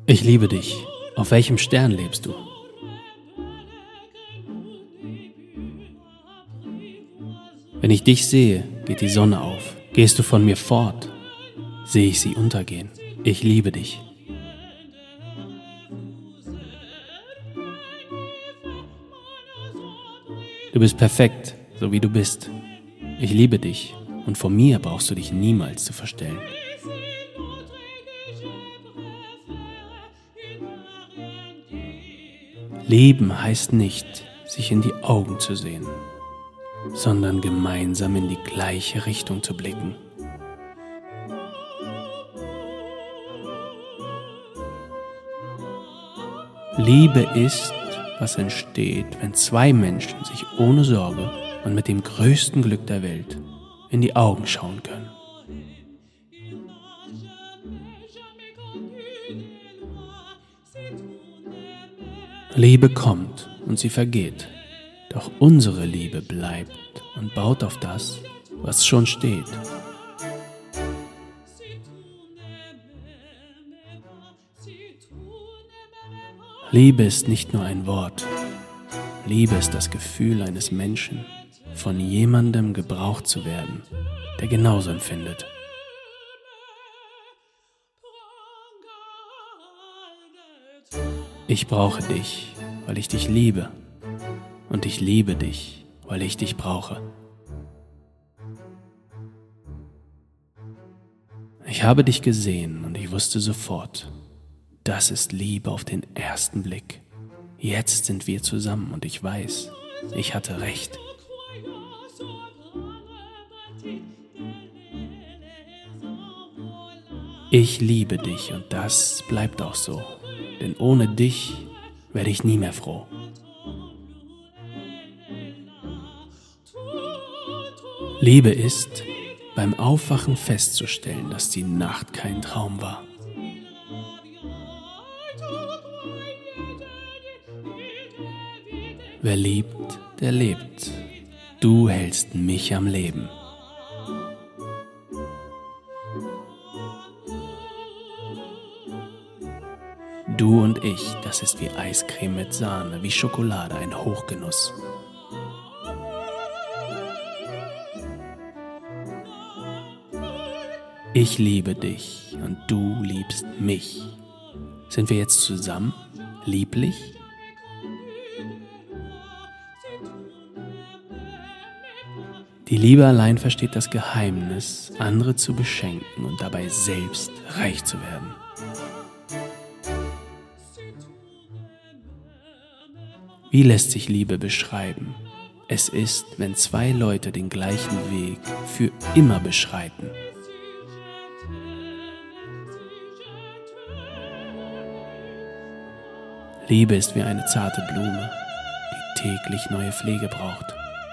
Ich liebe dich. Auf welchem Stern lebst du? Wenn ich dich sehe, geht die Sonne auf. Gehst du von mir fort, sehe ich sie untergehen. Ich liebe dich. Du bist perfekt, so wie du bist. Ich liebe dich und vor mir brauchst du dich niemals zu verstellen. Lieben heißt nicht, sich in die Augen zu sehen, sondern gemeinsam in die gleiche Richtung zu blicken. Liebe ist, was entsteht, wenn zwei Menschen sich ohne Sorge und mit dem größten Glück der Welt in die Augen schauen können. Liebe kommt und sie vergeht, doch unsere Liebe bleibt und baut auf das, was schon steht. Liebe ist nicht nur ein Wort. Liebe ist das Gefühl eines Menschen, von jemandem gebraucht zu werden, der genauso empfindet. Ich brauche dich, weil ich dich liebe, und ich liebe dich, weil ich dich brauche. Ich habe dich gesehen und ich wusste sofort, das ist Liebe auf den ersten Blick. Jetzt sind wir zusammen und ich weiß, ich hatte recht. Ich liebe dich und das bleibt auch so, denn ohne dich werde ich nie mehr froh. Liebe ist, beim Aufwachen festzustellen, dass die Nacht kein Traum war. Wer liebt, der lebt. Du hältst mich am Leben. Du und ich, das ist wie Eiscreme mit Sahne, wie Schokolade, ein Hochgenuss. Ich liebe dich und du liebst mich. Sind wir jetzt zusammen, lieblich? Die Liebe allein versteht das Geheimnis, andere zu beschenken und dabei selbst reich zu werden. Wie lässt sich Liebe beschreiben? Es ist, wenn zwei Leute den gleichen Weg für immer beschreiten. Liebe ist wie eine zarte Blume, die täglich neue Pflege braucht.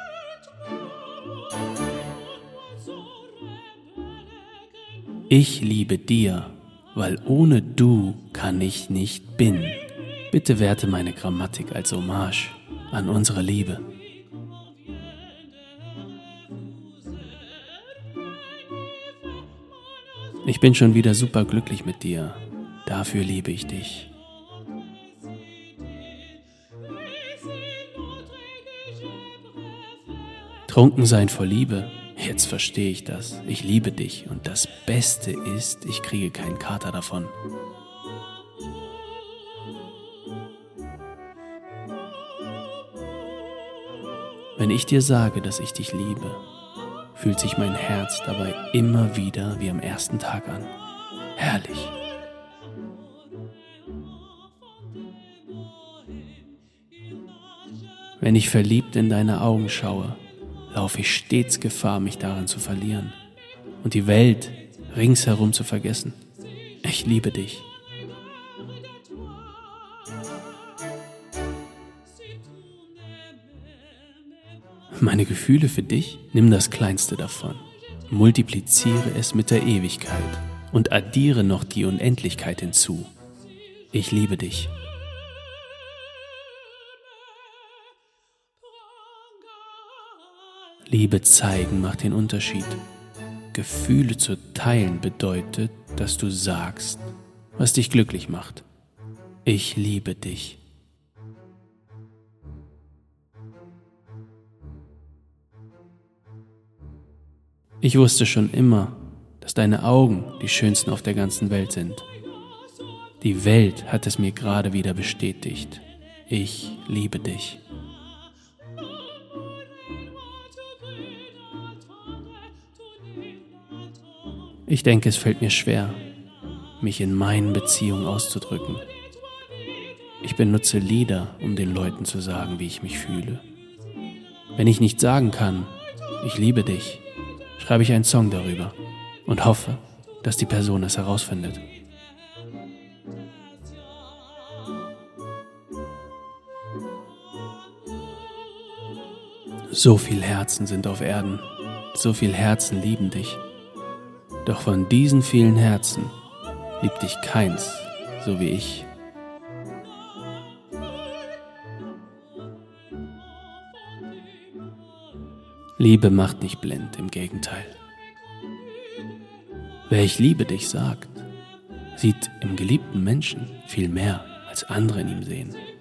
Ich liebe dir, weil ohne du kann ich nicht bin. Bitte werte meine Grammatik als Hommage an unsere Liebe. Ich bin schon wieder super glücklich mit dir. Dafür liebe ich dich. Trunken sein vor Liebe. Jetzt verstehe ich das. Ich liebe dich und das Beste ist, ich kriege keinen Kater davon. Wenn ich dir sage, dass ich dich liebe, fühlt sich mein Herz dabei immer wieder wie am ersten Tag an. Herrlich. Wenn ich verliebt in deine Augen schaue, laufe ich stets Gefahr, mich darin zu verlieren und die Welt ringsherum zu vergessen. Ich liebe dich. Meine Gefühle für dich, nimm das Kleinste davon, multipliziere es mit der Ewigkeit und addiere noch die Unendlichkeit hinzu. Ich liebe dich. Liebe zeigen macht den Unterschied. Gefühle zu teilen bedeutet, dass du sagst, was dich glücklich macht. Ich liebe dich. Ich wusste schon immer, dass deine Augen die schönsten auf der ganzen Welt sind. Die Welt hat es mir gerade wieder bestätigt. Ich liebe dich. Ich denke, es fällt mir schwer, mich in meinen Beziehungen auszudrücken. Ich benutze Lieder, um den Leuten zu sagen, wie ich mich fühle. Wenn ich nicht sagen kann, ich liebe dich, schreibe ich einen Song darüber und hoffe, dass die Person es herausfindet. So viele Herzen sind auf Erden, so viele Herzen lieben dich. Doch von diesen vielen Herzen liebt dich keins, so wie ich. Liebe macht nicht blind, im Gegenteil. Wer ich liebe dich sagt, sieht im geliebten Menschen viel mehr, als andere in ihm sehen.